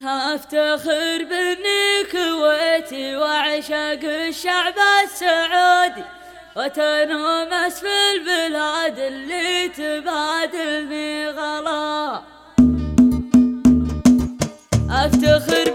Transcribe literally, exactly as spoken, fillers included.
أفتخر بإني كويتي وأعشق الشعب السعودي، وتنومس في البلاد اللي تبادلني غلا. أفتخر